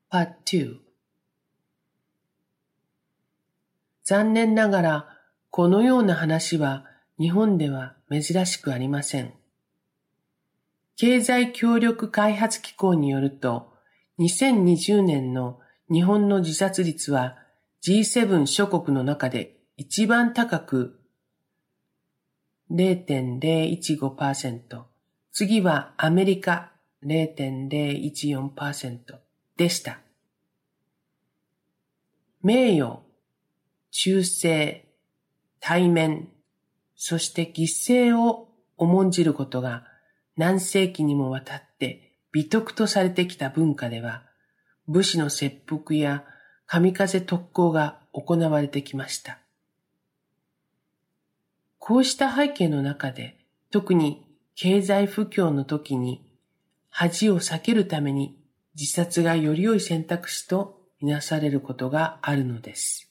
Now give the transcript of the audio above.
Part 2。残念ながら、このような話は日本では珍しくありません。経済協力開発機構によると、2020年の日本の自殺率は G7 諸国の中で一番高く 0.015%、次はアメリカ 0.014% でした。名誉、忠誠、体面、そして犠牲を重んじることが何世紀にもわたって美徳とされてきた文化では、武士の切腹や神風特攻が行われてきました。こうした背景の中で、特に経済不況の時に恥を避けるために自殺がより良い選択肢とみなされることがあるのです。